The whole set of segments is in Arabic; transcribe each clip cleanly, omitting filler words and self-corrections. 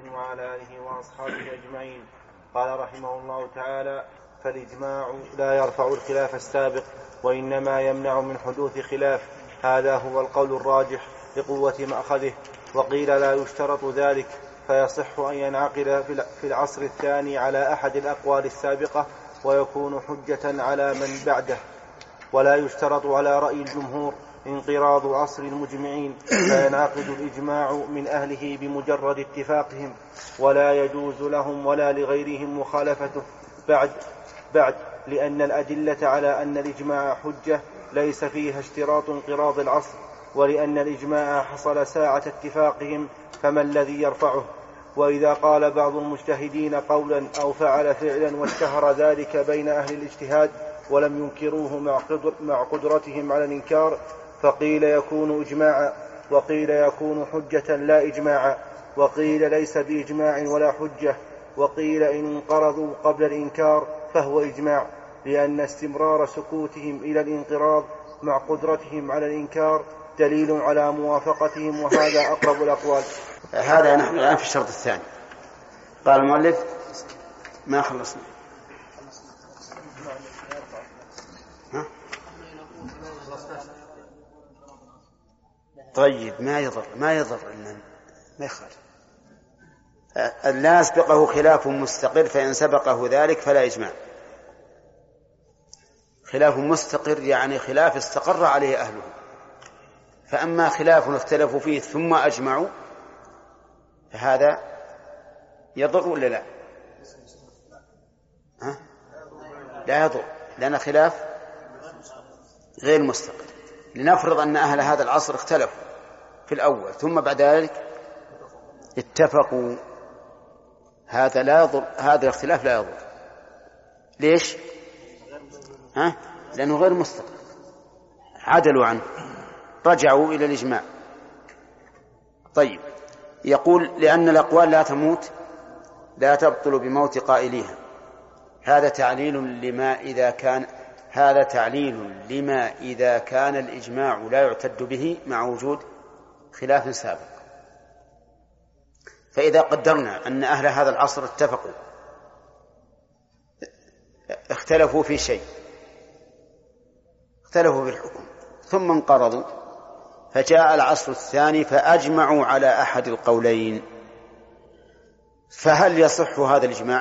وعلى آله وأصحابه أجمعين. قال رحمه الله تعالى: فالإجماع لا يرفع الخلاف السابق وإنما يمنع من حدوث خلاف. هذا هو القول الراجح لقوة مأخذه. وقيل لا يشترط ذلك، فيصح أن ينعقد في العصر الثاني على أحد الأقوال السابقة ويكون حجة على من بعده. ولا يشترط على رأي الجمهور انقراض عصر المجمعين، فينعقد الإجماع من أهله بمجرد اتفاقهم، ولا يجوز لهم ولا لغيرهم مخالفته بعد لأن الأدلة على أن الإجماع حجة ليس فيها اشتراط انقراض العصر، ولأن الإجماع حصل ساعة اتفاقهم، فما الذي يرفعه؟ وإذا قال بعض المجتهدين قولا أو فعل فعلا واشتهر ذلك بين أهل الاجتهاد ولم ينكروه مع قدرتهم على الإنكار، فقيل يكون إجماعا، وقيل يكون حجة لا إجماعا، وقيل ليس بإجماع ولا حجة، وقيل إن انقرضوا قبل الإنكار فهو إجماع، لأن استمرار سكوتهم إلى الانقراض مع قدرتهم على الإنكار دليل على موافقتهم، وهذا أقرب الأقوال. هذا نحن الآن في الشرط الثاني. قال المؤلف ما خلصنا. طيب ما يضر إن ما يخالف. لا يسبقه خلاف مستقر، فإن سبقه ذلك فلا إجماع. خلاف مستقر يعني خلاف استقر عليه أهله، فأما خلاف اختلفوا فيه ثم أجمعوا فهذا يضر ولا لا؟ لا يضر، لأن خلاف غير مستقر. لنفرض أن أهل هذا العصر اختلفوا في الأول ثم بعد ذلك اتفقوا، هذا لا يضر، هذا الاختلاف لا يضر. ليش؟ لأنه غير مستقر، عدلوا عنه، رجعوا إلى الإجماع. طيب، يقول لأن الأقوال لا تموت، لا تبطل بموت قائليها. هذا تعليل لما إذا كان الإجماع لا يعتد به مع وجود خلاف سابق. فإذا قدرنا أن أهل هذا العصر اتفقوا، اختلفوا في شيء، اختلفوا في الحكم ثم انقرضوا، فجاء العصر الثاني فأجمعوا على أحد القولين، فهل يصح هذا الإجماع؟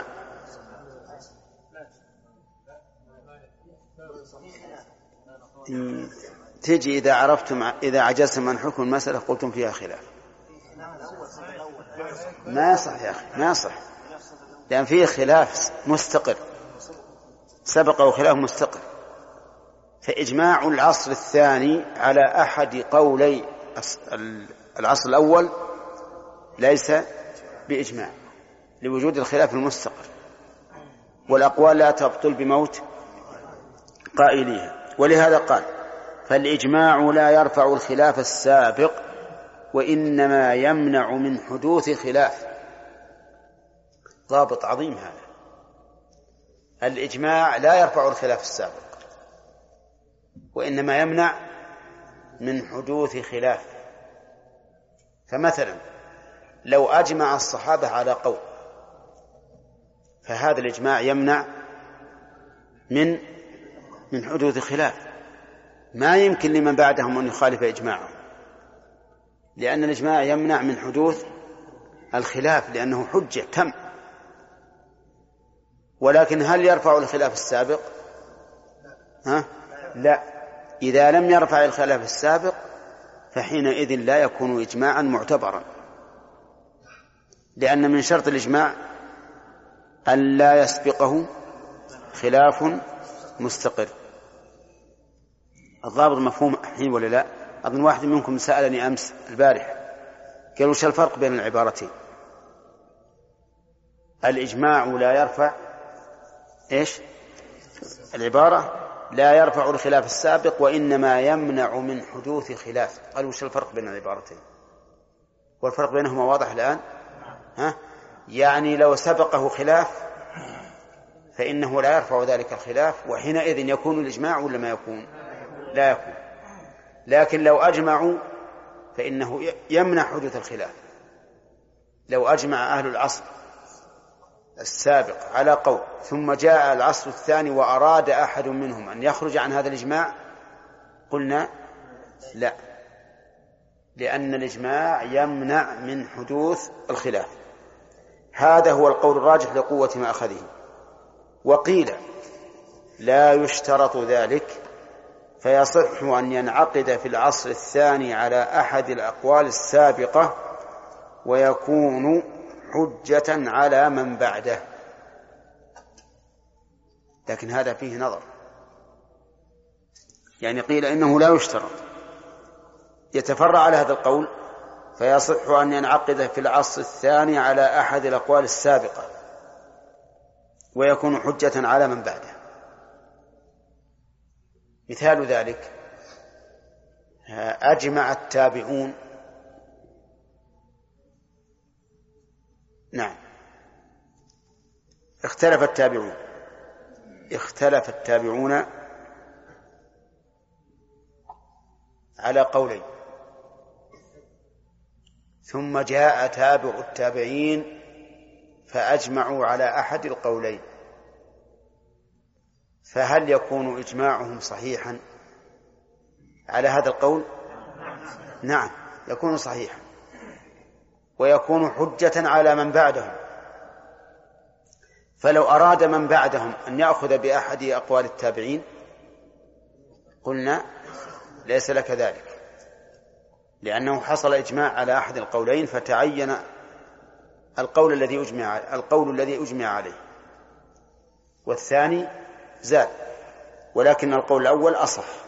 تجي إذا عجزتم عن حكم المسألة قلتم فيها خلاف. ما يصح يا أخي، ما يصح، لأن فيه خلاف مستقر، سبقه خلاف مستقر. فإجماع العصر الثاني على أحد قولي العصر الأول ليس بإجماع لوجود الخلاف المستقر، والأقوال لا تبطل بموت قائليها. ولهذا قال: فالإجماع لا يرفع الخلاف السابق وإنما يمنع من حدوث خلاف. ضابط عظيم هذا. الإجماع لا يرفع الخلاف السابق وإنما يمنع من حدوث خلاف. فمثلا لو أجمع الصحابة على قول، فهذا الإجماع يمنع من حدوث خلاف. ما يمكن لمن بعدهم أن يخالف إجماعهم، لأن الإجماع يمنع من حدوث الخلاف لأنه حجة تم. ولكن هل يرفع الخلاف السابق؟ لا. إذا لم يرفع الخلاف السابق فحينئذ لا يكون إجماعا معتبرا، لأن من شرط الإجماع أن لا يسبقه خلاف مستقر. الضابط مفهوم حين ولا لا؟ أظن واحد منكم سألني أمس البارح قالوا: وش الفرق بين العبارتين؟ الإجماع لا يرفع إيش؟ العبارة لا يرفع الخلاف السابق وإنما يمنع من حدوث خلاف. قالوا: وش الفرق بين العبارتين؟ والفرق بينهما واضح الآن. يعني لو سبقه خلاف فإنه لا يرفع ذلك الخلاف، وحينئذ يكون الإجماع ولا ما يكون؟ لا يكون. لكن لو أجمعوا فإنه يمنع حدوث الخلاف. لو أجمع أهل العصر السابق على قول ثم جاء العصر الثاني وأراد أحد منهم أن يخرج عن هذا الإجماع قلنا لا، لأن الإجماع يمنع من حدوث الخلاف. هذا هو القول الراجح لقوة ما أخذه. وقيل لا يشترط ذلك، فيصح أن ينعقد في العصر الثاني على أحد الأقوال السابقة ويكون حجة على من بعده. لكن هذا فيه نظر، يعني قيل إنه لا يشترط، يتفرع على هذا القول فيصح أن ينعقد في العصر الثاني على أحد الأقوال السابقة ويكون حجة على من بعده. مثال ذلك أجمع التابعون، نعم اختلف التابعون على قولين، ثم جاء تابع التابعين فأجمعوا على أحد القولين، فهل يكون إجماعهم صحيحا على هذا القول؟ نعم يكون صحيحا ويكون حجة على من بعدهم. فلو أراد من بعدهم أن يأخذ بأحد أقوال التابعين قلنا ليس لك ذلك، لأنه حصل إجماع على أحد القولين فتعين القول الذي أجمع عليه، والثاني زاد، ولكن القول الأول أصح.